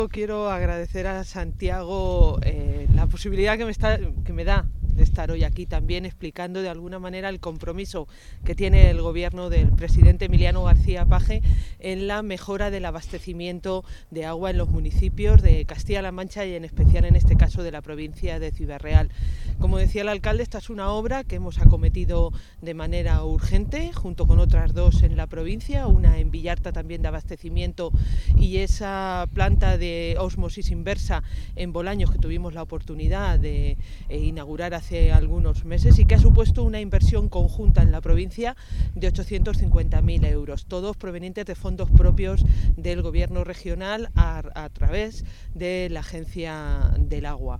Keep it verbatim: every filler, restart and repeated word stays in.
Quiero agradecer a Santiago eh, la posibilidad que me, está, que me da de estar hoy aquí también explicando de alguna manera el compromiso que tiene el gobierno del presidente Emiliano García Paje en la mejora del abastecimiento de agua en los municipios de Castilla-La Mancha y en especial en este caso de la provincia de Ciudad Real. Como decía el alcalde, esta es una obra que hemos acometido de manera urgente junto con otras dos en la provincia, una en Villarta también de abastecimiento y esa planta de ósmosis inversa en Bolaños que tuvimos la oportunidad de eh, inaugurar hace algunos meses y que ha supuesto una inversión conjunta en la provincia de ochocientos cincuenta mil euros, todos provenientes de fondos propios del gobierno regional a, a través de la Agencia del Agua.